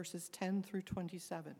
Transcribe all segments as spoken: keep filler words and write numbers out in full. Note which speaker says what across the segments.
Speaker 1: verses ten through twenty-seven.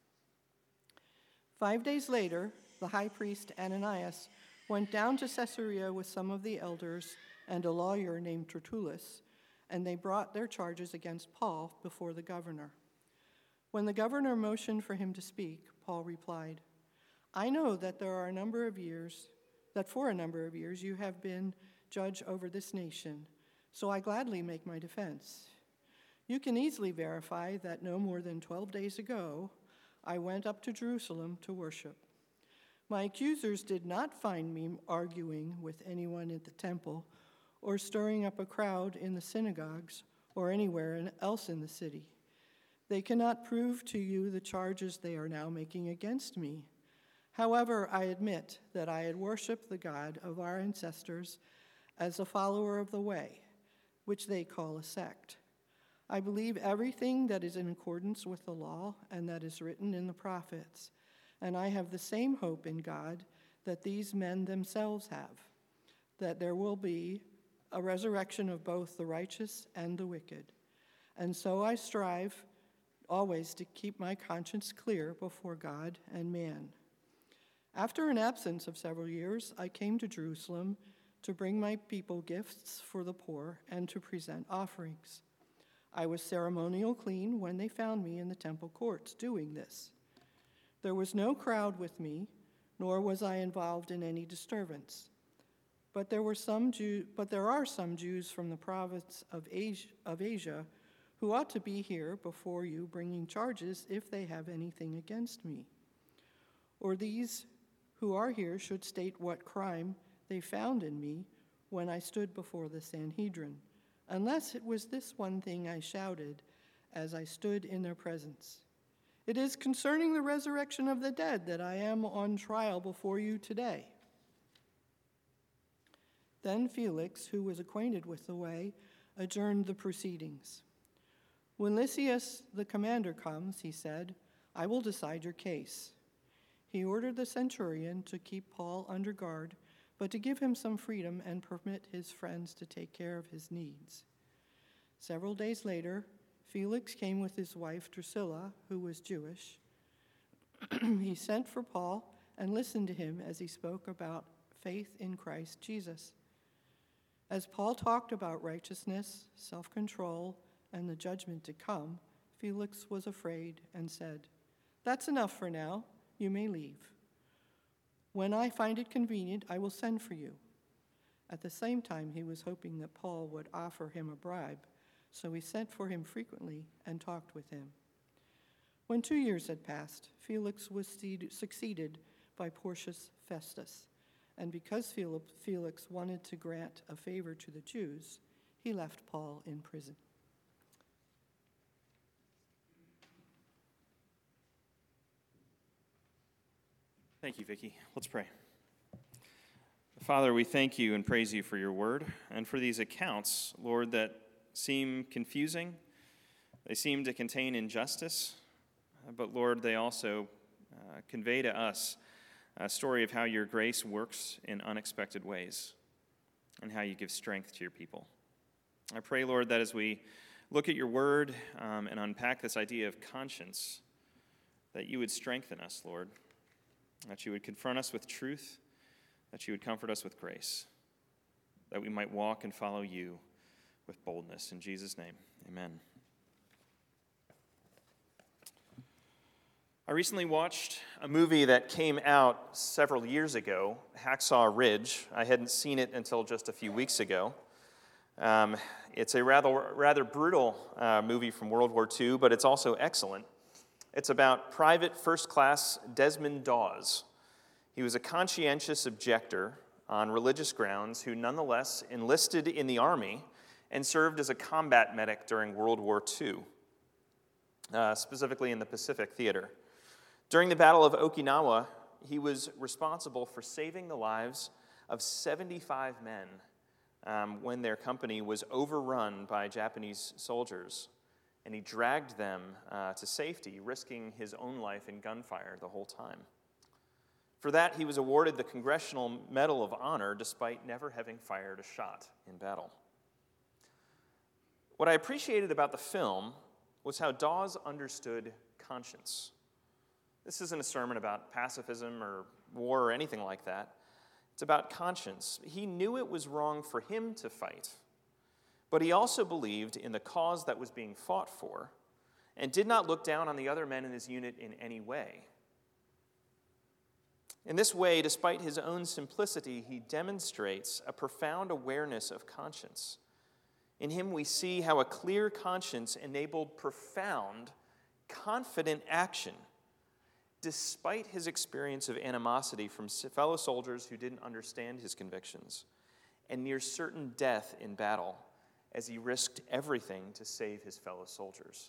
Speaker 1: Five days later, the high priest Ananias went down to Caesarea with some of the elders and a lawyer named Tertullus, and they brought their charges against Paul before the governor. When the governor motioned for him to speak, Paul replied, "I know that there are a number of years, that for a number of years you have been judge over this nation, so I gladly make my defense. You can easily verify that no more than twelve days ago, I went up to Jerusalem to worship. My accusers did not find me arguing with anyone at the temple or stirring up a crowd in the synagogues or anywhere else in the city. They cannot prove to you the charges they are now making against me. However, I admit that I had worshiped the God of our ancestors as a follower of the way, which they call a sect. I believe everything that is in accordance with the law and that is written in the prophets, and I have the same hope in God that these men themselves have, that there will be a resurrection of both the righteous and the wicked. And so I strive always to keep my conscience clear before God and man. After an absence of several years, I came to Jerusalem to bring my people gifts for the poor and to present offerings. I was ceremonial clean when they found me in the temple courts doing this. There was no crowd with me, nor was I involved in any disturbance. But there were some Jew, but there are some Jews from the province of Asia, of Asia who ought to be here before you bringing charges if they have anything against me. Or these who are here should state what crime they found in me when I stood before the Sanhedrin, unless it was this one thing I shouted as I stood in their presence. It is concerning the resurrection of the dead that I am on trial before you today." Then Felix, who was acquainted with the way, adjourned the proceedings. "When Lysias the commander comes," he said, "I will decide your case." He ordered the centurion to keep Paul under guard, but to give him some freedom and permit his friends to take care of his needs. Several days later, Felix came with his wife Drusilla, who was Jewish. He sent for Paul and listened to him as he spoke about faith in Christ Jesus. As Paul talked about righteousness, self-control, and the judgment to come, Felix was afraid and said, "That's enough for now. You may leave. When I find it convenient, I will send for you." At the same time, he was hoping that Paul would offer him a bribe, so he sent for him frequently and talked with him. When two years had passed, Felix was succeeded by Porcius Festus, and because Felix wanted to grant a favor to the Jews, he left Paul in prison.
Speaker 2: Thank you, Vicki. Let's pray. Father, we thank you and praise you for your word and for these accounts, Lord, that seem confusing. They seem to contain injustice, but Lord, they also uh, convey to us a story of how your grace works in unexpected ways and how you give strength to your people. I pray, Lord, that as we look at your word um, and unpack this idea of conscience, that you would strengthen us, Lord, that you would confront us with truth, that you would comfort us with grace, that we might walk and follow you with boldness. In Jesus' name, amen. I recently watched a movie that came out several years ago, Hacksaw Ridge. I hadn't seen it until just a few weeks ago. Um, it's a rather, rather brutal uh, movie from World War Two, but it's also excellent. It's about Private First Class Desmond Dawes. He was a conscientious objector on religious grounds who nonetheless enlisted in the Army and served as a combat medic during World War Two, uh, specifically in the Pacific Theater. During the Battle of Okinawa, he was responsible for saving the lives of seventy-five men um, when their company was overrun by Japanese soldiers, and he dragged them uh, to safety, risking his own life in gunfire the whole time. For that, he was awarded the Congressional Medal of Honor despite never having fired a shot in battle. What I appreciated about the film was how Dawes understood conscience. This isn't a sermon about pacifism or war or anything like that. It's about conscience. He knew it was wrong for him to fight, but he also believed in the cause that was being fought for and did not look down on the other men in his unit in any way. In this way, despite his own simplicity, he demonstrates a profound awareness of conscience. In him, we see how a clear conscience enabled profound, confident action, despite his experience of animosity from fellow soldiers who didn't understand his convictions, and near certain death in battle, as he risked everything to save his fellow soldiers.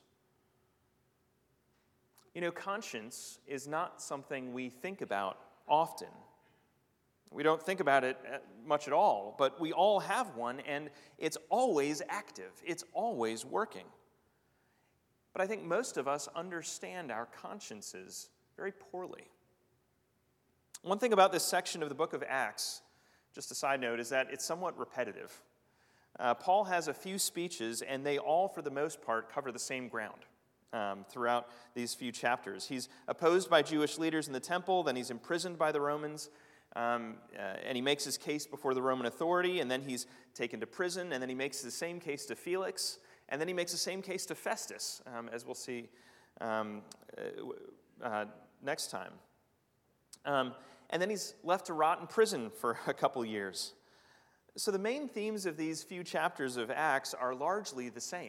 Speaker 2: You know, conscience is not something we think about often. We don't think about it much at all, but we all have one, and it's always active. It's always working. But I think most of us understand our consciences very poorly. One thing about this section of the book of Acts, just a side note, is that it's somewhat repetitive. Uh, Paul has a few speeches, and they all, for the most part, cover the same ground um, throughout these few chapters. He's opposed by Jewish leaders in the temple, then he's imprisoned by the Romans, um, uh, and he makes his case before the Roman authority, and then he's taken to prison, and then he makes the same case to Felix, and then he makes the same case to Festus, um, as we'll see um, uh, uh, next time. Um, and then he's left to rot in prison for a couple years. So the main themes of these few chapters of Acts are largely the same.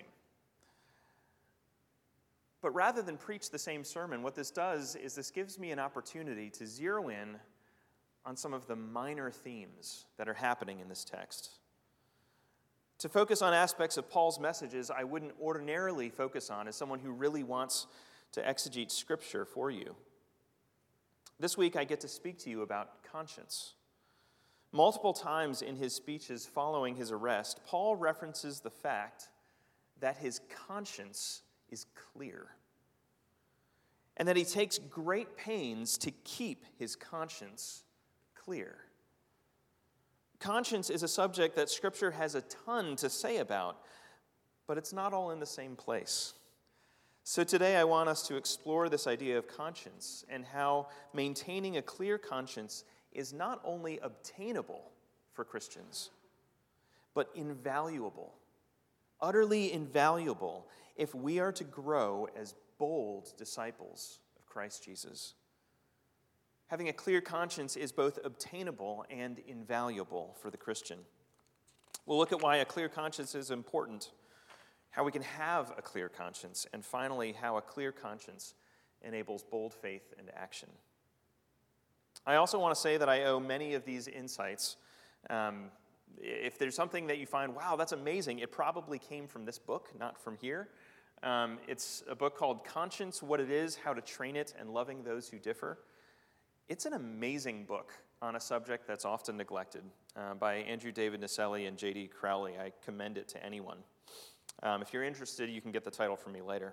Speaker 2: But rather than preach the same sermon, what this does is this gives me an opportunity to zero in on some of the minor themes that are happening in this text. To focus on aspects of Paul's messages I wouldn't ordinarily focus on as someone who really wants to exegete Scripture for you. This week I get to speak to you about conscience. Multiple times in his speeches following his arrest, Paul references the fact that his conscience is clear, and that he takes great pains to keep his conscience clear. Conscience is a subject that Scripture has a ton to say about, but it's not all in the same place. So today I want us to explore this idea of conscience and how maintaining a clear conscience is not only obtainable for Christians, but invaluable, utterly invaluable if we are to grow as bold disciples of Christ Jesus. Having a clear conscience is both obtainable and invaluable for the Christian. We'll look at why a clear conscience is important, how we can have a clear conscience, and finally, how a clear conscience enables bold faith and action. I also want to say that I owe many of these insights. Um, if there's something that you find, wow, that's amazing, it probably came from this book, not from here. Um, it's a book called Conscience, What It Is, How to Train It, and Loving Those Who Differ. It's an amazing book on a subject that's often neglected uh, by Andrew David Naselli and J D Crowley. I commend it to anyone. Um, if you're interested, you can get the title from me later.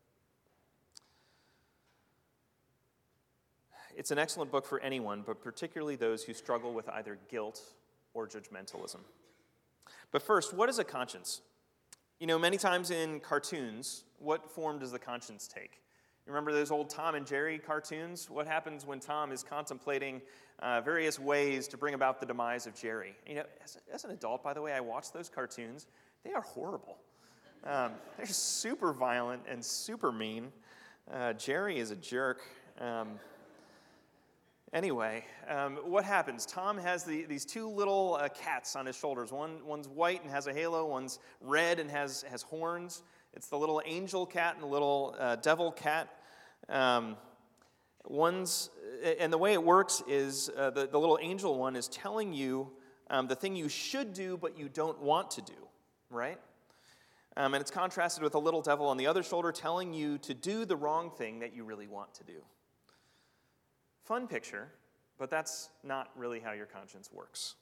Speaker 2: It's an excellent book for anyone, but particularly those who struggle with either guilt or judgmentalism. But first, what is a conscience? You know, many times in cartoons, what form does the conscience take? You remember those old Tom and Jerry cartoons? What happens when Tom is contemplating uh, various ways to bring about the demise of Jerry? You know, as, as an adult, by the way, I watch those cartoons. They are horrible. Um, they're super violent and super mean. Uh, Jerry is a jerk. Um, anyway, um, what happens? Tom has the, these two little uh, cats on his shoulders. One, one's white and has a halo. One's red and has, has horns. It's the little angel cat and the little uh, devil cat. Um, one's, and the way it works is uh, the, the little angel one is telling you um, the thing you should do but you don't want to do, right? Um, and it's contrasted with a little devil on the other shoulder telling you to do the wrong thing that you really want to do. Fun picture, but that's not really how your conscience works.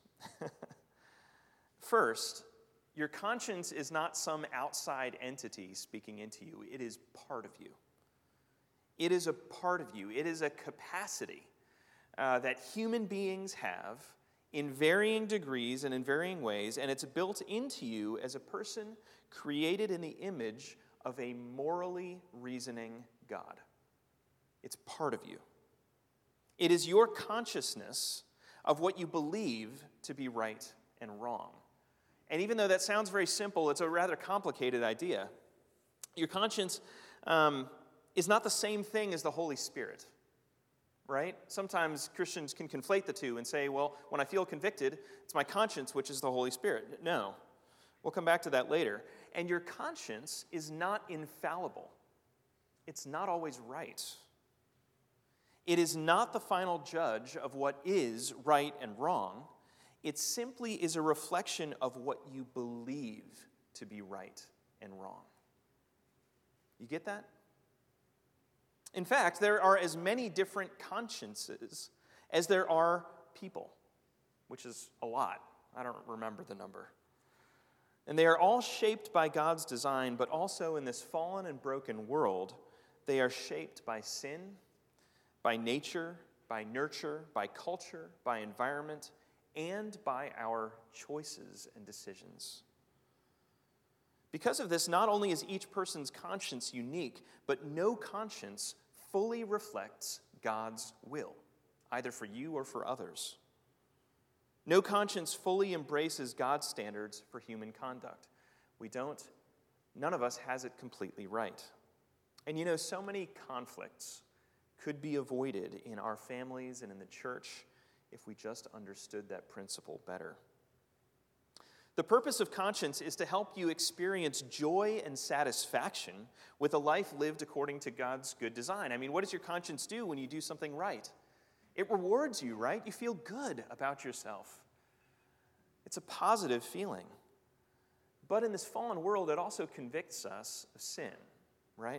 Speaker 2: First, your conscience is not some outside entity speaking into you. It is part of you. It is a part of you. It is a capacity uh, that human beings have in varying degrees and in varying ways, and it's built into you as a person created in the image of a morally reasoning God. It's part of you. It is your consciousness of what you believe to be right and wrong. And even though that sounds very simple, it's a rather complicated idea. Your conscience um, is not the same thing as the Holy Spirit, right? Sometimes Christians can conflate the two and say, well, when I feel convicted, it's my conscience, which is the Holy Spirit. No. We'll come back to that later. And your conscience is not infallible. It's not always right. It is not the final judge of what is right and wrong. It simply is a reflection of what you believe to be right and wrong. You get that? In fact, there are as many different consciences as there are people, which is a lot. I don't remember the number. And they are all shaped by God's design, but also in this fallen and broken world, they are shaped by sin, by nature, by nurture, by culture, by environment, and by our choices and decisions. Because of this, not only is each person's conscience unique, but no conscience fully reflects God's will, either for you or for others. No conscience fully embraces God's standards for human conduct. We don't, none of us has it completely right. And you know, so many conflicts could be avoided in our families and in the church if we just understood that principle better. The purpose of conscience is to help you experience joy and satisfaction with a life lived according to God's good design. I mean, what does your conscience do when you do something right? It rewards you, right? You feel good about yourself. It's a positive feeling. But in this fallen world, it also convicts us of sin, right?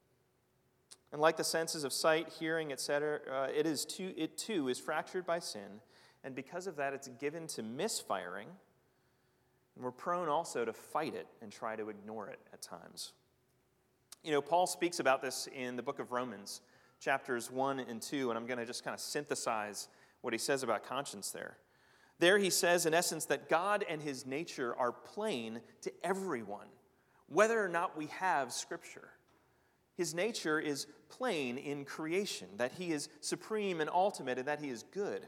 Speaker 2: And like the senses of sight, hearing, et cetera, uh, it is too, it too is fractured by sin, and because of that, it's given to misfiring, and we're prone also to fight it and try to ignore it at times. You know, Paul speaks about this in the book of Romans, chapters one and two, and I'm going to just kind of synthesize what he says about conscience there. There he says, in essence, that God and his nature are plain to everyone, whether or not we have Scripture. His nature is plain in creation, that he is supreme and ultimate, and that he is good.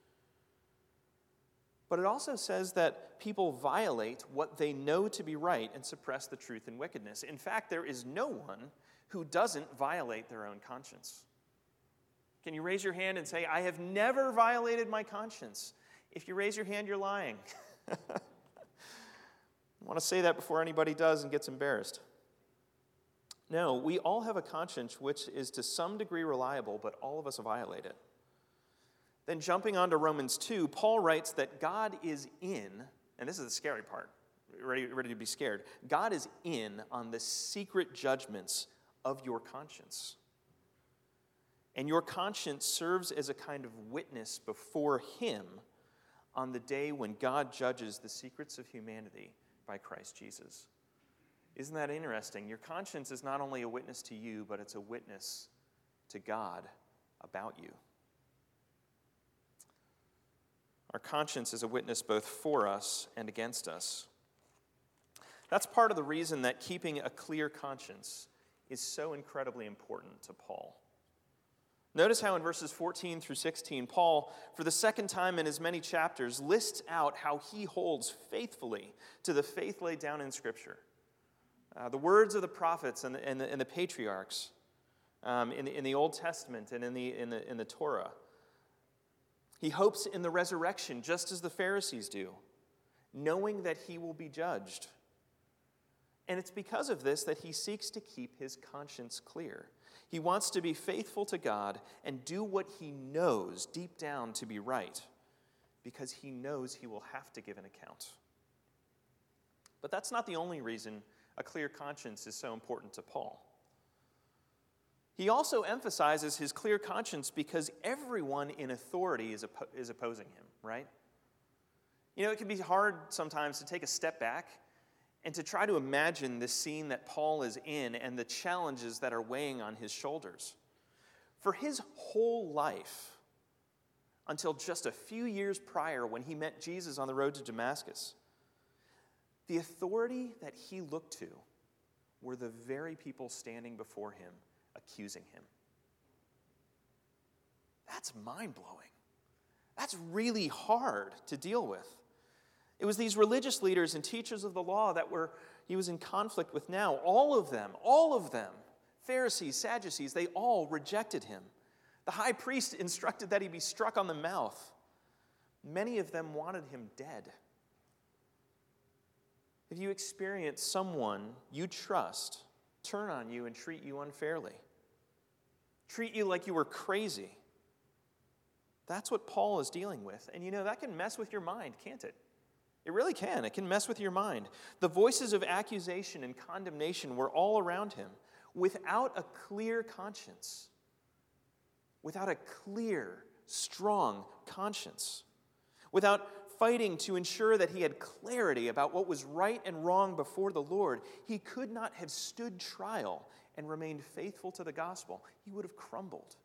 Speaker 2: But it also says that people violate what they know to be right and suppress the truth in wickedness. In fact, there is no one who doesn't violate their own conscience. Can you raise your hand and say, I have never violated my conscience? If you raise your hand, you're lying. I want to say that before anybody does and gets embarrassed. No, we all have a conscience which is to some degree reliable, but all of us violate it. Then jumping on to Romans two, Paul writes that God is in, and this is the scary part, ready, ready to be scared, God is in on the secret judgments of your conscience. And your conscience serves as a kind of witness before him on the day when God judges the secrets of humanity by Christ Jesus. Isn't that interesting? Your conscience is not only a witness to you, but it's a witness to God about you. Our conscience is a witness both for us and against us. That's part of the reason that keeping a clear conscience is so incredibly important to Paul. Notice how in verses fourteen through sixteen, Paul, for the second time in as many chapters, lists out how he holds faithfully to the faith laid down in Scripture. Uh, the words of the prophets and the, and the, and the patriarchs um, in, the, in the Old Testament and in the, in, the, in the Torah. He hopes in the resurrection, just as the Pharisees do, knowing that he will be judged. And it's because of this that he seeks to keep his conscience clear. He wants to be faithful to God and do what he knows deep down to be right, because he knows he will have to give an account. But that's not the only reason a clear conscience is so important to Paul. He also emphasizes his clear conscience because everyone in authority is, oppo- is opposing him, right? You know, it can be hard sometimes to take a step back and to try to imagine the scene that Paul is in and the challenges that are weighing on his shoulders. For his whole life, until just a few years prior when he met Jesus on the road to Damascus, the authority that he looked to were the very people standing before him, accusing him. That's mind-blowing. That's really hard to deal with. It was these religious leaders and teachers of the law that were he was in conflict with now. All of them, all of them, Pharisees, Sadducees, they all rejected him. The high priest instructed that he be struck on the mouth. Many of them wanted him dead. If you experience someone you trust turn on you and treat you unfairly, treat you like you were crazy, that's what Paul is dealing with. And you know, that can mess with your mind, can't it? It really can. It can mess with your mind. The voices of accusation and condemnation were all around him without a clear conscience. Without a clear, strong conscience. Without fighting to ensure that he had clarity about what was right and wrong before the Lord, he could not have stood trial and remained faithful to the gospel. He would have crumbled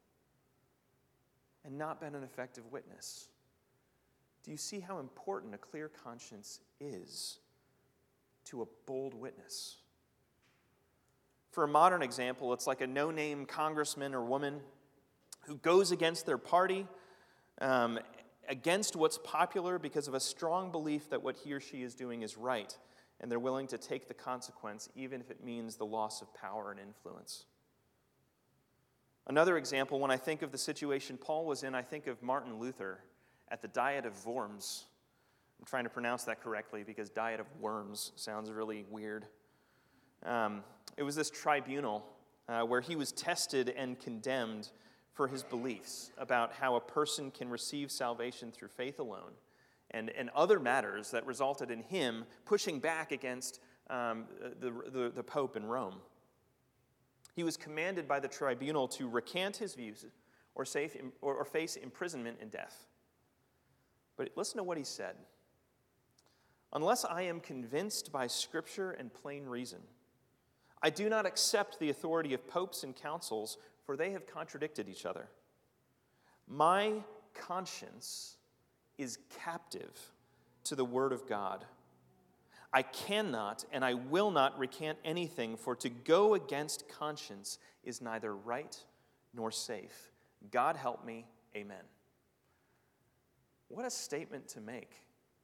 Speaker 2: and not been an effective witness. Do you see how important a clear conscience is to a bold witness? For a modern example, it's like a no-name congressman or woman who goes against their party, um, against what's popular because of a strong belief that what he or she is doing is right, and they're willing to take the consequence even if it means the loss of power and influence. Another example, when I think of the situation Paul was in, I think of Martin Luther at the Diet of Worms. I'm trying to pronounce that correctly because Diet of Worms sounds really weird. Um, it was this tribunal uh, where he was tested and condemned for his beliefs about how a person can receive salvation through faith alone and, and other matters that resulted in him pushing back against um, the, the, the Pope in Rome. He was commanded by the tribunal to recant his views or, safe, or, or face imprisonment and death. But listen to what he said. Unless I am convinced by Scripture and plain reason, I do not accept the authority of popes and councils, for they have contradicted each other. My conscience is captive to the word of God. I cannot and I will not recant anything, for to go against conscience is neither right nor safe. God help me, amen. What a statement to make.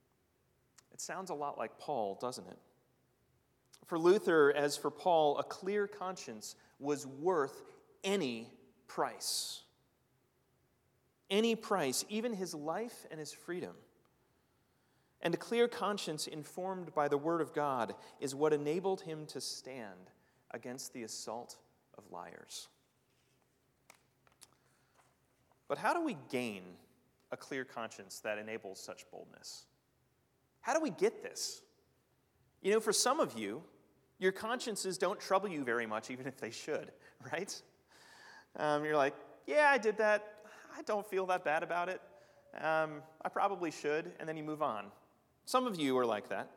Speaker 2: It sounds a lot like Paul, doesn't it? For Luther, as for Paul, a clear conscience was worth any price. Any price, even his life and his freedom. And a clear conscience informed by the word of God is what enabled him to stand against the assault of liars. But how do we gain a clear conscience that enables such boldness? How do we get this? You know, for some of you, your consciences don't trouble you very much, even if they should, right? Um, you're like, yeah, I did that. I don't feel that bad about it. Um, I probably should, and then you move on. Some of you are like that.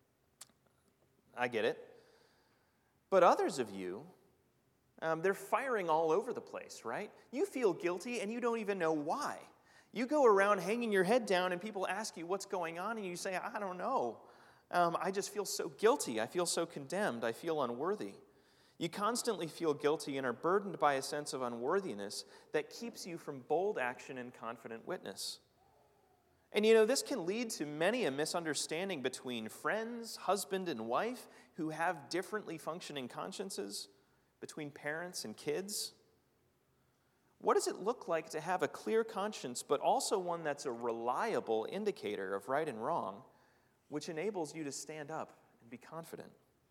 Speaker 2: I get it. But others of you, um, they're firing all over the place, right? You feel guilty, and you don't even know why. You go around hanging your head down and people ask you what's going on and you say, I don't know. Um, I just feel so guilty. I feel so condemned. I feel unworthy. You constantly feel guilty and are burdened by a sense of unworthiness that keeps you from bold action and confident witness. And you know, this can lead to many a misunderstanding between friends, husband and wife, who have differently functioning consciences, between parents and kids. What does it look like to have a clear conscience, but also one that's a reliable indicator of right and wrong, which enables you to stand up and be confident?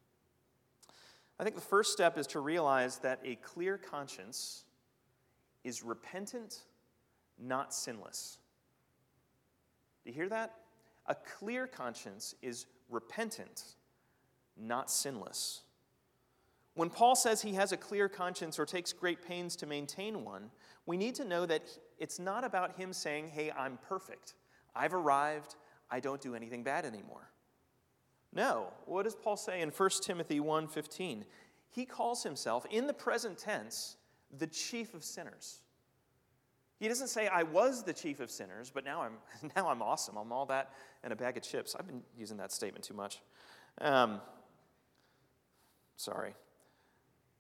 Speaker 2: I think the first step is to realize that a clear conscience is repentant, not sinless. Do you hear that? A clear conscience is repentant, not sinless. When Paul says he has a clear conscience or takes great pains to maintain one, we need to know that it's not about him saying, hey, I'm perfect. I've arrived. I don't do anything bad anymore. No. What does Paul say in First Timothy one fifteen? He calls himself, in the present tense, the chief of sinners. He doesn't say, I was the chief of sinners, but now I'm now I'm awesome. I'm all that and a bag of chips. I've been using that statement too much. Um, sorry.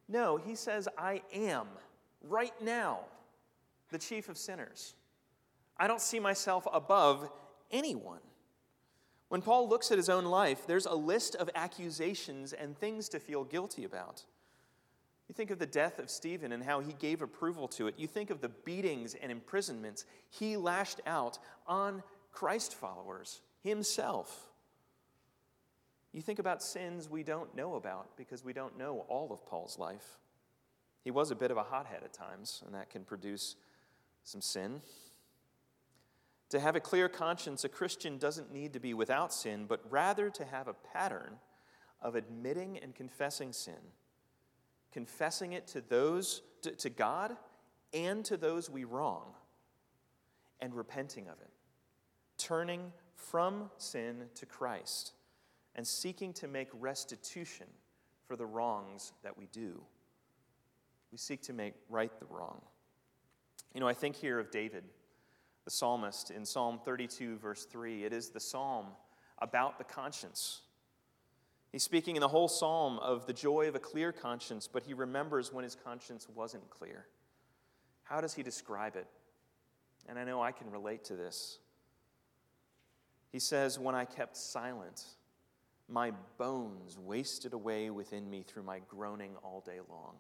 Speaker 2: No, he says, I am, right now, the chief of sinners. I don't see myself above anyone. When Paul looks at his own life, there's a list of accusations and things to feel guilty about. You think of the death of Stephen and how he gave approval to it. You think of the beatings and imprisonments he lashed out on Christ followers himself. You think about sins we don't know about because we don't know all of Paul's life. He was a bit of a hothead at times, and that can produce some sin. To have a clear conscience, a Christian doesn't need to be without sin, but rather to have a pattern of admitting and confessing sin, confessing it to those, to, to God and to those we wrong, and repenting of it, turning from sin to Christ, and seeking to make restitution for the wrongs that we do. We seek to make right the wrong. You know, I think here of David, the psalmist, in Psalm thirty-two, verse three. It is the psalm about the conscience. He's speaking in the whole psalm of the joy of a clear conscience, but he remembers when his conscience wasn't clear. How does he describe it? And I know I can relate to this. He says, when I kept silent, my bones wasted away within me through my groaning all day long.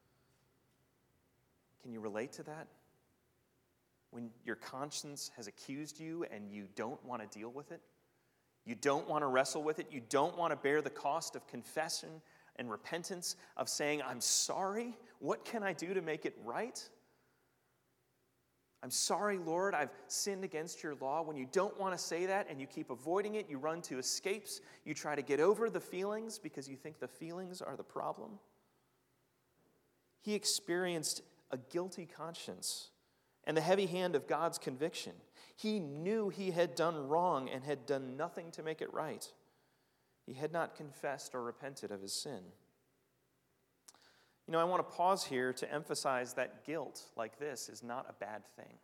Speaker 2: Can you relate to that? When your conscience has accused you and you don't want to deal with it, you don't want to wrestle with it, you don't want to bear the cost of confession and repentance, of saying, I'm sorry, what can I do to make it right? I'm sorry, Lord, I've sinned against your law. When you don't want to say that and you keep avoiding it, you run to escapes, you try to get over the feelings because you think the feelings are the problem. He experienced a guilty conscience and the heavy hand of God's conviction. He knew he had done wrong and had done nothing to make it right. He had not confessed or repented of his sin. You know, I want to pause here to emphasize that guilt like this is not a bad thing.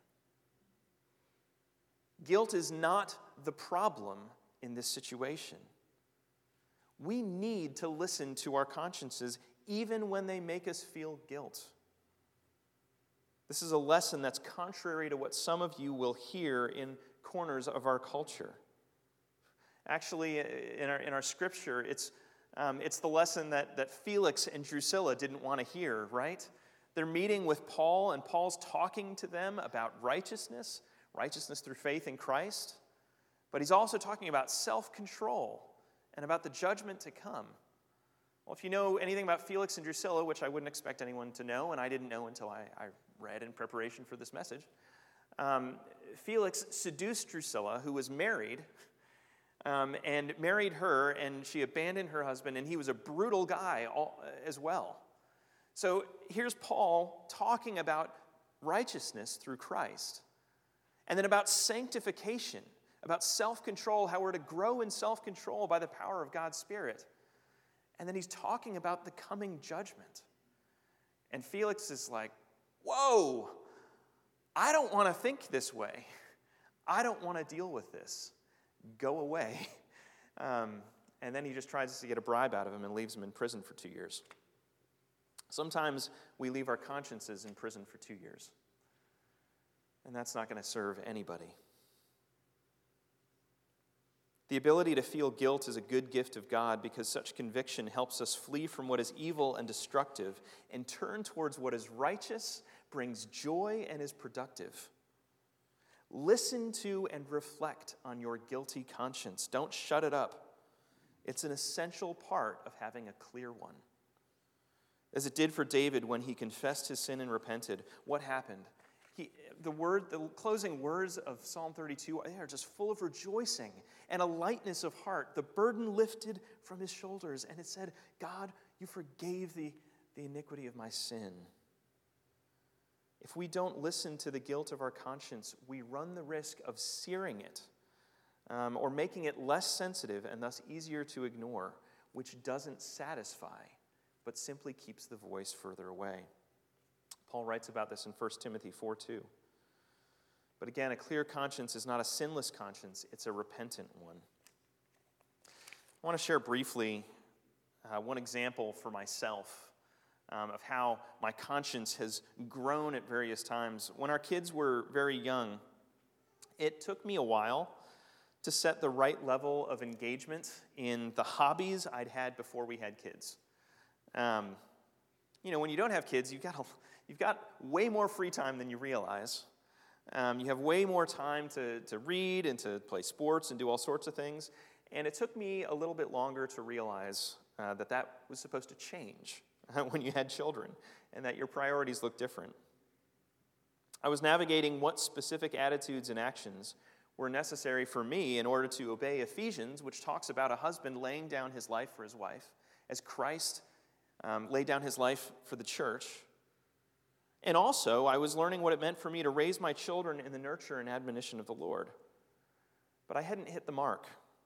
Speaker 2: Guilt is not the problem in this situation. We need to listen to our consciences even when they make us feel guilt. This is a lesson that's contrary to what some of you will hear in corners of our culture. Actually, in our, in our scripture, it's, um, it's the lesson that, that Felix and Drusilla didn't want to hear, right? They're meeting with Paul, and Paul's talking to them about righteousness, righteousness through faith in Christ. But he's also talking about self-control and about the judgment to come. Well, if you know anything about Felix and Drusilla, which I wouldn't expect anyone to know, and I didn't know until I, I read in preparation for this message, um, Felix seduced Drusilla, who was married, um, and married her, and she abandoned her husband, and he was a brutal guy all, as well. So here's Paul talking about righteousness through Christ, and then about sanctification, about self-control, how we're to grow in self-control by the power of God's Spirit. And then he's talking about the coming judgment. And Felix is like, whoa, I don't want to think this way. I don't want to deal with this. Go away. Um, and then he just tries to get a bribe out of him and leaves him in prison for two years. Sometimes we leave our consciences in prison for two years. And that's not going to serve anybody. The ability to feel guilt is a good gift of God because such conviction helps us flee from what is evil and destructive and turn towards what is righteous, brings joy, and is productive. Listen to and reflect on your guilty conscience. Don't shut it up. It's an essential part of having a clear one. As it did for David when he confessed his sin and repented, what happened? He, the word, the closing words of Psalm thirty-two are just full of rejoicing and a lightness of heart. The burden lifted from his shoulders, and it said, God, you forgave the, the iniquity of my sin. If we don't listen to the guilt of our conscience, we run the risk of searing it um, or making it less sensitive and thus easier to ignore, which doesn't satisfy, but simply keeps the voice further away. Paul writes about this in First Timothy four two. But again, a clear conscience is not a sinless conscience, it's a repentant one. I want to share briefly uh, one example for myself um, of how my conscience has grown at various times. When our kids were very young, it took me a while to set the right level of engagement in the hobbies I'd had before we had kids. Um, you know, when you don't have kids, you've got a, you've got way more free time than you realize. Um, you have way more time to, to read and to play sports and do all sorts of things. And it took me a little bit longer to realize uh, that that was supposed to change when you had children and that your priorities look different. I was navigating what specific attitudes and actions were necessary for me in order to obey Ephesians, which talks about a husband laying down his life for his wife, as Christ um, laid down his life for the church. And also, I was learning what it meant for me to raise my children in the nurture and admonition of the Lord. But I hadn't hit the mark.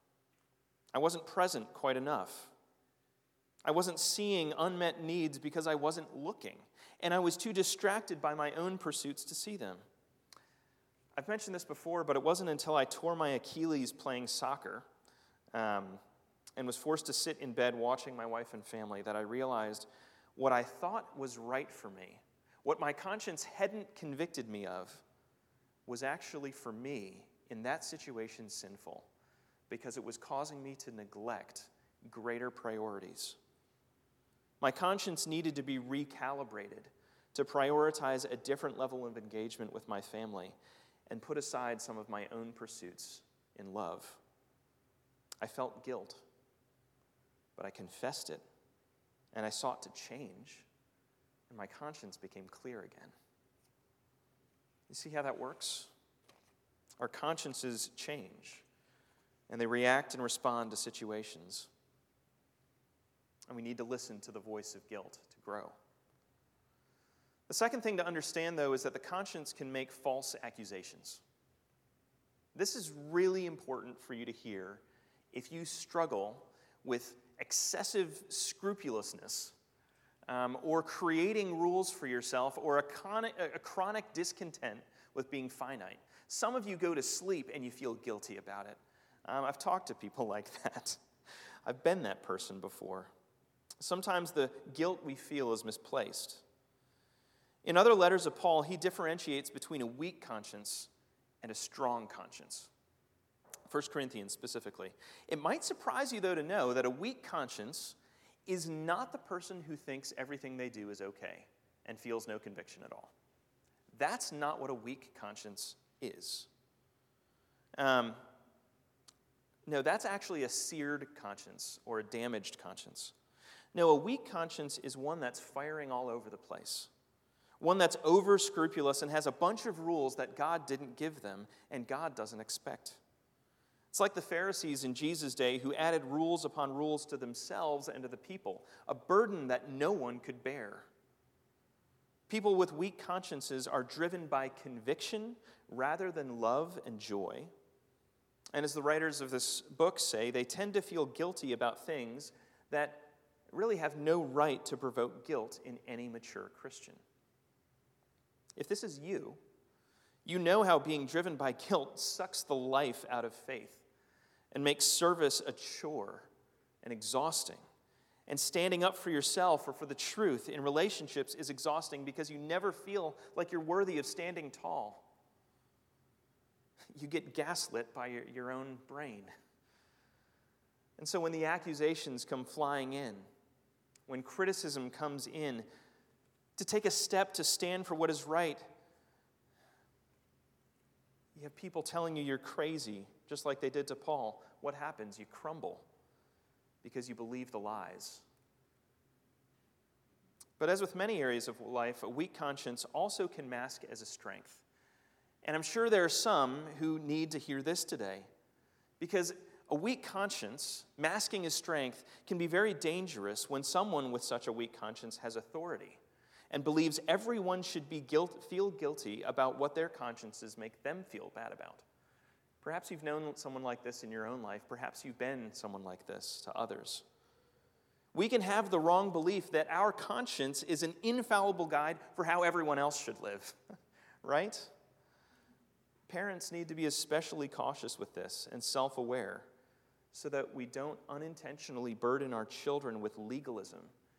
Speaker 2: I wasn't present quite enough. I wasn't seeing unmet needs because I wasn't looking, and I was too distracted by my own pursuits to see them. I've mentioned this before, but it wasn't until I tore my Achilles playing soccer um, and was forced to sit in bed watching my wife and family that I realized what I thought was right for me, what my conscience hadn't convicted me of, was actually for me in that situation sinful, because it was causing me to neglect greater priorities. My conscience needed to be recalibrated to prioritize a different level of engagement with my family and put aside some of my own pursuits in love. I felt guilt, but I confessed it, and I sought to change, and my conscience became clear again. You see how that works? Our consciences change, and they react and respond to situations. And we need to listen to the voice of guilt to grow. The second thing to understand, though, is that the conscience can make false accusations. This is really important for you to hear if you struggle with excessive scrupulousness um, or creating rules for yourself or a chronic, a chronic discontent with being finite. Some of you go to sleep and you feel guilty about it. Um, I've talked to people like that. I've been that person before. Sometimes the guilt we feel is misplaced. In other letters of Paul, he differentiates between a weak conscience and a strong conscience. First Corinthians specifically. It might surprise you, though, to know that a weak conscience is not the person who thinks everything they do is okay and feels no conviction at all. That's not what a weak conscience is. Um, no, that's actually a seared conscience or a damaged conscience. No, a weak conscience is one that's firing all over the place. One that's over-scrupulous and has a bunch of rules that God didn't give them and God doesn't expect. It's like the Pharisees in Jesus' day who added rules upon rules to themselves and to the people, a burden that no one could bear. People with weak consciences are driven by conviction rather than love and joy. And as the writers of this book say, they tend to feel guilty about things that really have no right to provoke guilt in any mature Christian. If this is you, you know how being driven by guilt sucks the life out of faith and makes service a chore and exhausting. And standing up for yourself or for the truth in relationships is exhausting because you never feel like you're worthy of standing tall. You get gaslit by your, your own brain. And so when the accusations come flying in, when criticism comes in, to take a step to stand for what is right, you have people telling you you're crazy, just like they did to Paul. What happens? You crumble because you believe the lies. But as with many areas of life, a weak conscience also can mask as a strength. And I'm sure there are some who need to hear this today, because a weak conscience, masking as strength, can be very dangerous when someone with such a weak conscience has authority and believes everyone should be guilt, feel guilty about what their consciences make them feel bad about. Perhaps you've known someone like this in your own life. Perhaps you've been someone like this to others. We can have the wrong belief that our conscience is an infallible guide for how everyone else should live, right? Parents need to be especially cautious with this and self-aware so that we don't unintentionally burden our children with legalism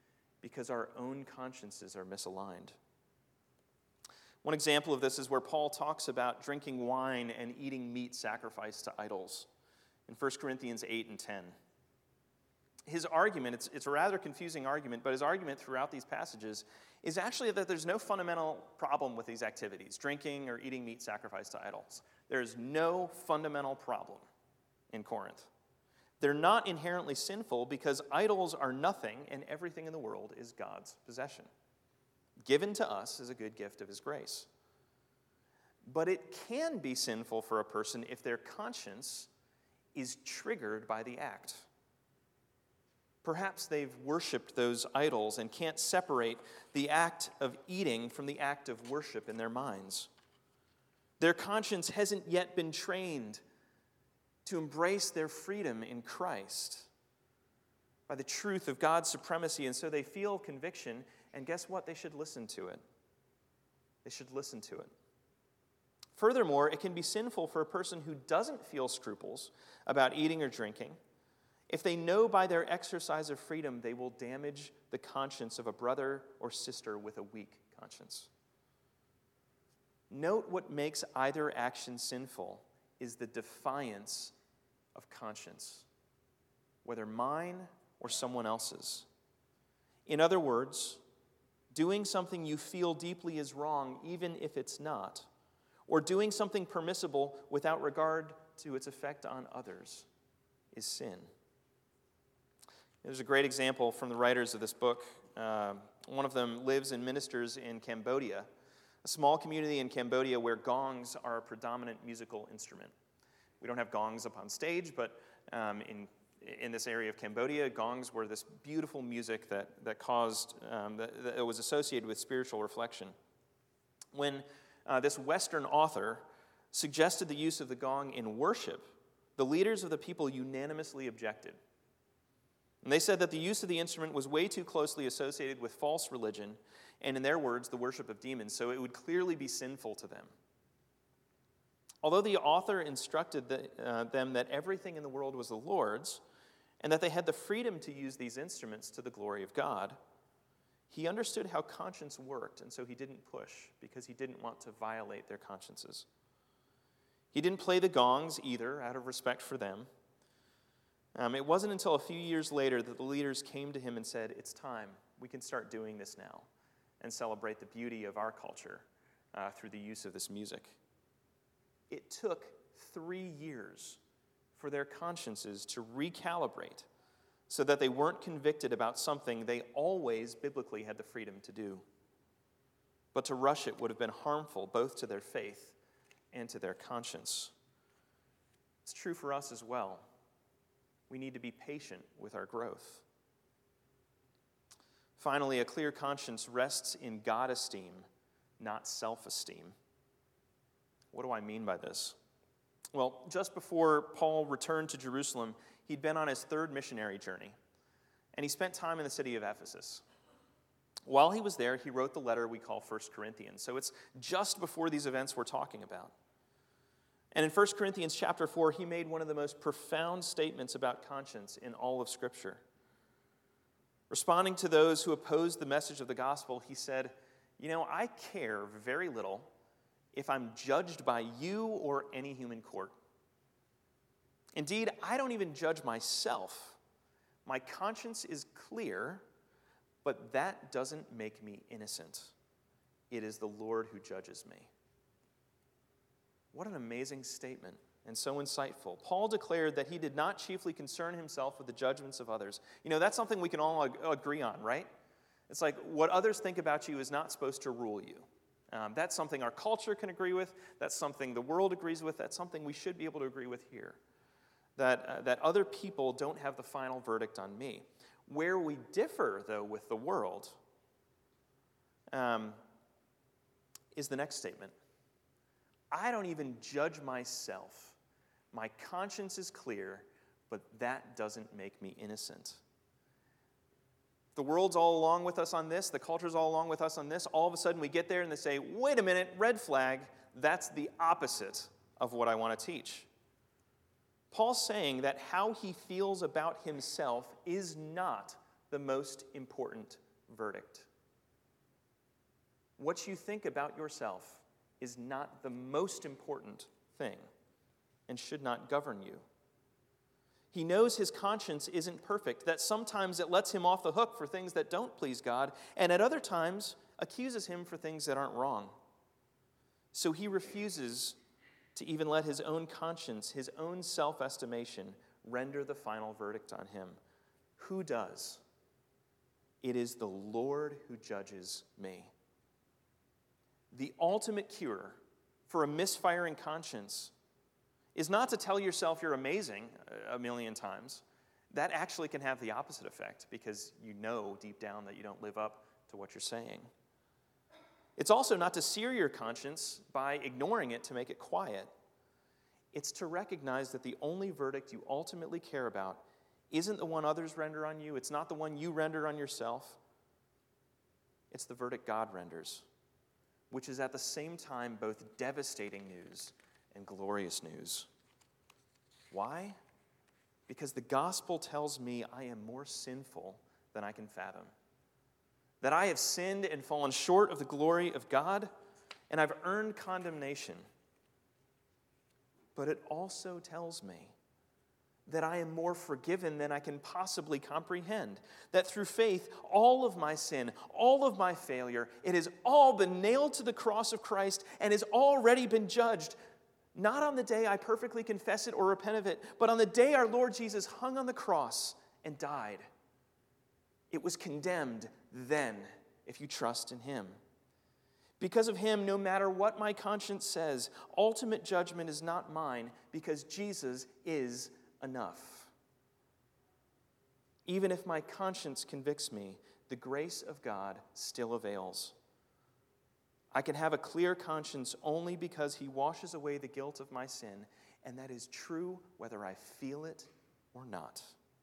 Speaker 2: because our own consciences are misaligned. One example of this is where Paul talks about drinking wine and eating meat sacrificed to idols in First Corinthians eight and ten. His argument, it's, it's a rather confusing argument, but his argument throughout these passages is actually that there's no fundamental problem with these activities, drinking or eating meat sacrificed to idols. There is no fundamental problem in Corinth. They're not inherently sinful because idols are nothing and everything in the world is God's possession, given to us as a good gift of his grace. But it can be sinful for a person if their conscience is triggered by the act. Perhaps they've worshipped those idols and can't separate the act of eating from the act of worship in their minds. Their conscience hasn't yet been trained to embrace their freedom in Christ by the truth of God's supremacy, and so they feel conviction, and guess what? They should listen to it. They should listen to it. Furthermore, it can be sinful for a person who doesn't feel scruples about eating or drinking if they know by their exercise of freedom they will damage the conscience of a brother or sister with a weak conscience. Note what makes either action sinful is the defiance of conscience, whether mine or someone else's. In other words, doing something you feel deeply is wrong, even if it's not, or doing something permissible without regard to its effect on others is sin. There's a great example from the writers of this book. Uh, one of them lives and ministers in Cambodia, a small community in Cambodia where gongs are a predominant musical instrument. We don't have gongs up on stage, but um, in in this area of Cambodia, gongs were this beautiful music that that caused um, that, that was associated with spiritual reflection. When uh, this Western author suggested the use of the gong in worship, the leaders of the people unanimously objected. And they said that the use of the instrument was way too closely associated with false religion, and in their words, the worship of demons, so it would clearly be sinful to them. Although the author instructed the, uh, them that everything in the world was the Lord's, and that they had the freedom to use these instruments to the glory of God, he understood how conscience worked, and so he didn't push, because he didn't want to violate their consciences. He didn't play the gongs either, out of respect for them. Um, it wasn't until a few years later that the leaders came to him and said, "It's time. We can start doing this now and celebrate the beauty of our culture uh, through the use of this music." It took three years for their consciences to recalibrate so that they weren't convicted about something they always biblically had the freedom to do. But to rush it would have been harmful both to their faith and to their conscience. It's true for us as well. We need to be patient with our growth. Finally, a clear conscience rests in God esteem, not self-esteem. What do I mean by this? Well, just before Paul returned to Jerusalem, he'd been on his third missionary journey, and he spent time in the city of Ephesus. While he was there, he wrote the letter we call First Corinthians, so it's just before these events we're talking about. And in First Corinthians chapter four, he made one of the most profound statements about conscience in all of Scripture. Responding to those who opposed the message of the gospel, he said, "You know, I care very little if I'm judged by you or any human court. Indeed, I don't even judge myself. My conscience is clear, but that doesn't make me innocent. It is the Lord who judges me." What an amazing statement, and so insightful. Paul declared that he did not chiefly concern himself with the judgments of others. You know, that's something we can all ag- agree on, right? It's like what others think about you is not supposed to rule you. Um, that's something our culture can agree with. That's something the world agrees with. That's something we should be able to agree with here. That, uh, that other people don't have the final verdict on me. Where we differ, though, with the world um, is the next statement. I don't even judge myself. My conscience is clear, but that doesn't make me innocent. The world's all along with us on this. The culture's all along with us on this. All of a sudden we get there and they say, wait a minute, red flag. That's the opposite of what I want to teach. Paul's saying that how he feels about himself is not the most important verdict. What you think about yourself is not the most important thing and should not govern you. He knows his conscience isn't perfect, that sometimes it lets him off the hook for things that don't please God, and at other times accuses him for things that aren't wrong. So he refuses to even let his own conscience, his own self-estimation, render the final verdict on him. Who does? It is the Lord who judges me. The ultimate cure for a misfiring conscience is not to tell yourself you're amazing a million times. That actually can have the opposite effect because you know deep down that you don't live up to what you're saying. It's also not to sear your conscience by ignoring it to make it quiet. It's to recognize that the only verdict you ultimately care about isn't the one others render on you. It's not the one you render on yourself. It's the verdict God renders, which is at the same time both devastating news and glorious news. Why? Because the gospel tells me I am more sinful than I can fathom. That I have sinned and fallen short of the glory of God, and I've earned condemnation. But it also tells me that I am more forgiven than I can possibly comprehend. That through faith, all of my sin, all of my failure, it has all been nailed to the cross of Christ and has already been judged. Not on the day I perfectly confess it or repent of it, but on the day our Lord Jesus hung on the cross and died. It was condemned then, if you trust in him. Because of him, no matter what my conscience says, ultimate judgment is not mine because Jesus is enough. Even if my conscience convicts me, the grace of God still avails. I can have a clear conscience only because he washes away the guilt of my sin, and that is true whether I feel it or not.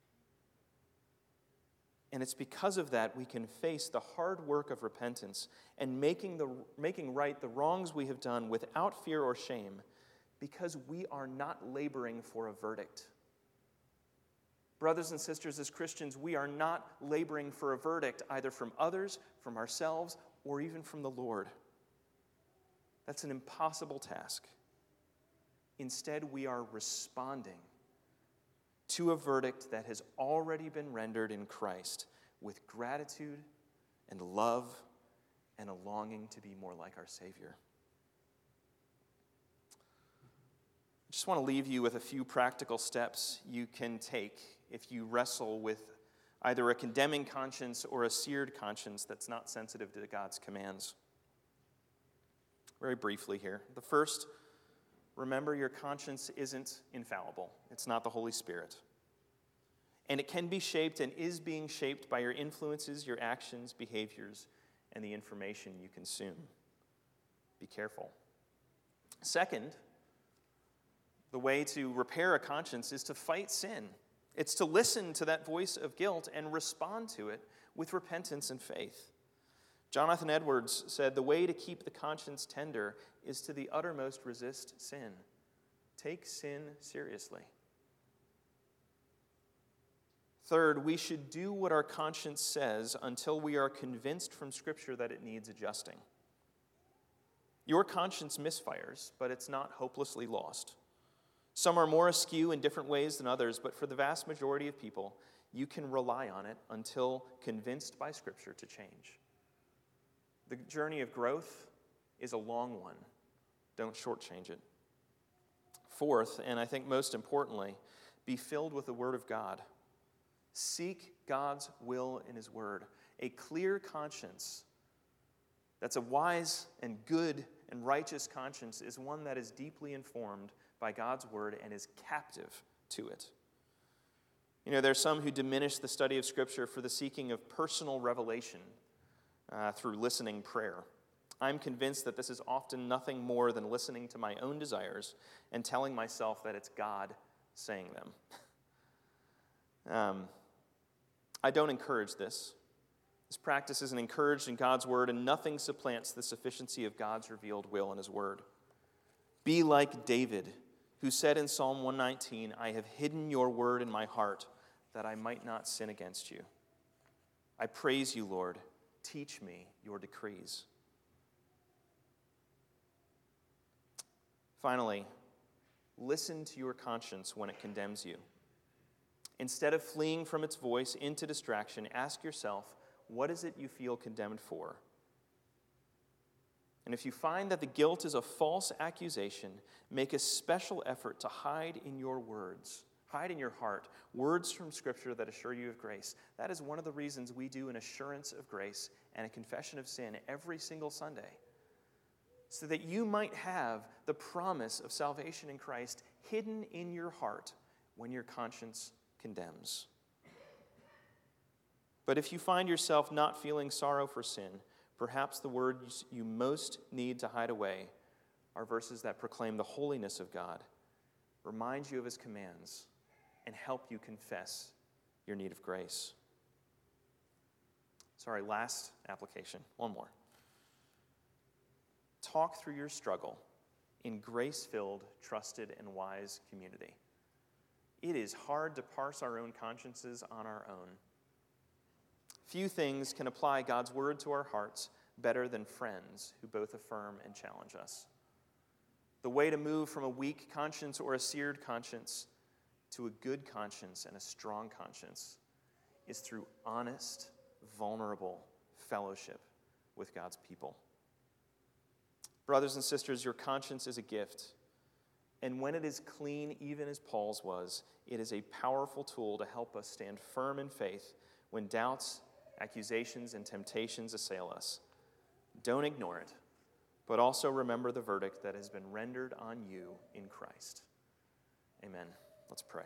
Speaker 2: And it's because of that we can face the hard work of repentance and making, the, making right the wrongs we have done without fear or shame, because we are not laboring for a verdict. Brothers and sisters, as Christians, we are not laboring for a verdict either from others, from ourselves, or even from the Lord. That's an impossible task. Instead, we are responding to a verdict that has already been rendered in Christ with gratitude and love and a longing to be more like our Savior. I just want to leave you with a few practical steps you can take if you wrestle with either a condemning conscience or a seared conscience that's not sensitive to God's commands. Very briefly here. The first, remember your conscience isn't infallible. It's not the Holy Spirit. And it can be shaped and is being shaped by your influences, your actions, behaviors, and the information you consume. Be careful. Second, the way to repair a conscience is to fight sin. It's to listen to that voice of guilt and respond to it with repentance and faith. Jonathan Edwards said, the way to keep the conscience tender is to the uttermost resist sin. Take sin seriously. Third, we should do what our conscience says until we are convinced from Scripture that it needs adjusting. Your conscience misfires, but it's not hopelessly lost. Some are more askew in different ways than others, but for the vast majority of people, you can rely on it until convinced by Scripture to change. The journey of growth is a long one. Don't shortchange it. Fourth, and I think most importantly, be filled with the Word of God. Seek God's will in His Word. A clear conscience that's a wise and good and righteous conscience is one that is deeply informed by God's Word and is captive to it. You know, there are some who diminish the study of Scripture for the seeking of personal revelation uh, through listening prayer. I'm convinced that this is often nothing more than listening to my own desires and telling myself that it's God saying them. um, I don't encourage this. This practice isn't encouraged in God's Word, and nothing supplants the sufficiency of God's revealed will in His Word. Be like David, who said in Psalm one nineteen, I have hidden your word in my heart that I might not sin against you. I praise you, Lord, Teach me your decrees. Finally, listen to your conscience when it condemns you. Instead of fleeing from its voice into distraction, ask yourself, what is it you feel condemned for? And if you find that the guilt is a false accusation, make a special effort to hide in your words, hide in your heart, words from Scripture that assure you of grace. That is one of the reasons we do an assurance of grace and a confession of sin every single Sunday, so that you might have the promise of salvation in Christ hidden in your heart when your conscience condemns. But if you find yourself not feeling sorrow for sin, perhaps the words you most need to hide away are verses that proclaim the holiness of God, remind you of his commands, and help you confess your need of grace. Sorry, last application. One more. Talk through your struggle in grace-filled, trusted, and wise community. It is hard to parse our own consciences on our own. Few things can apply God's word to our hearts better than friends who both affirm and challenge us. The way to move from a weak conscience or a seared conscience to a good conscience and a strong conscience is through honest, vulnerable fellowship with God's people. Brothers and sisters, your conscience is a gift. And when it is clean, even as Paul's was, it is a powerful tool to help us stand firm in faith when doubts, accusations, and temptations assail us. Don't ignore it, but also remember the verdict that has been rendered on you in Christ. Amen. Let's pray.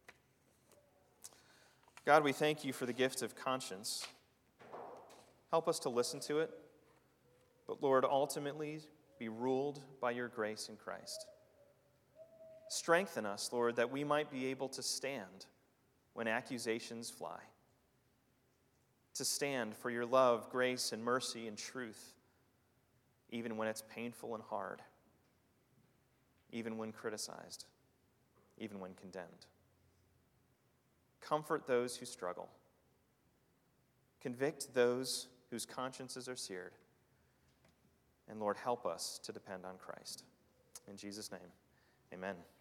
Speaker 2: God, we thank you for the gift of conscience. Help us to listen to it, but Lord, ultimately be ruled by your grace in Christ. Strengthen us, Lord, that we might be able to stand when accusations fly, to stand for your love, grace, and mercy and truth, even when it's painful and hard, even when criticized, even when condemned. Comfort those who struggle. Convict those whose consciences are seared. And Lord, help us to depend on Christ. In Jesus' name, amen.